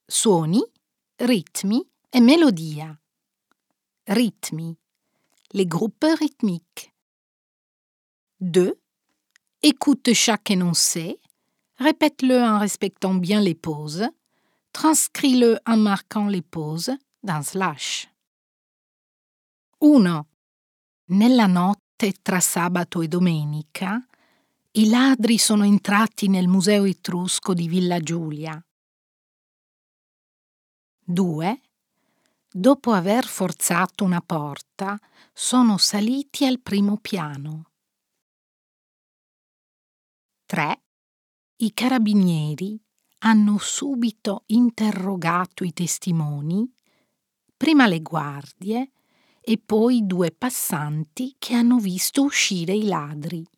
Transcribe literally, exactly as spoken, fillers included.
Suoni, ritmi et melodia. Rythmi, les groupes rythmiques. deux. Écoute chaque énoncé, répète-le en respectant bien les pauses, transcris-le en marquant les pauses dans slash. uno. Nella notte tra sabato e domenica, i ladri sono entrati nel museo etrusco di Villa Giulia. due. Dopo aver forzato una porta, sono saliti al primo piano. tre. I carabinieri hanno subito interrogato i testimoni, prima le guardie e poi due passanti che hanno visto uscire i ladri.